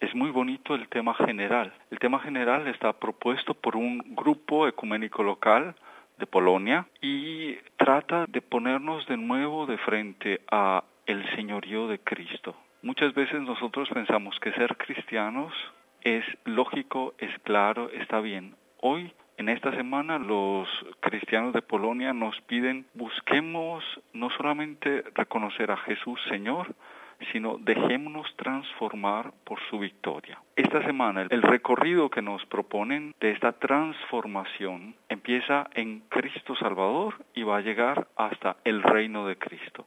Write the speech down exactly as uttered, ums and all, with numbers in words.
es muy bonito el tema general. El tema general está propuesto por un grupo ecuménico local de Polonia y trata de ponernos de nuevo de frente a el señorío de Cristo. Muchas veces nosotros pensamos que ser cristianos es lógico, es claro, está bien. Hoy, en esta semana, los cristianos de Polonia nos piden, busquemos no solamente reconocer a Jesús Señor, sino dejémonos transformar por su victoria. Esta semana, el recorrido que nos proponen de esta transformación empieza en Cristo Salvador y va a llegar hasta el reino de Cristo.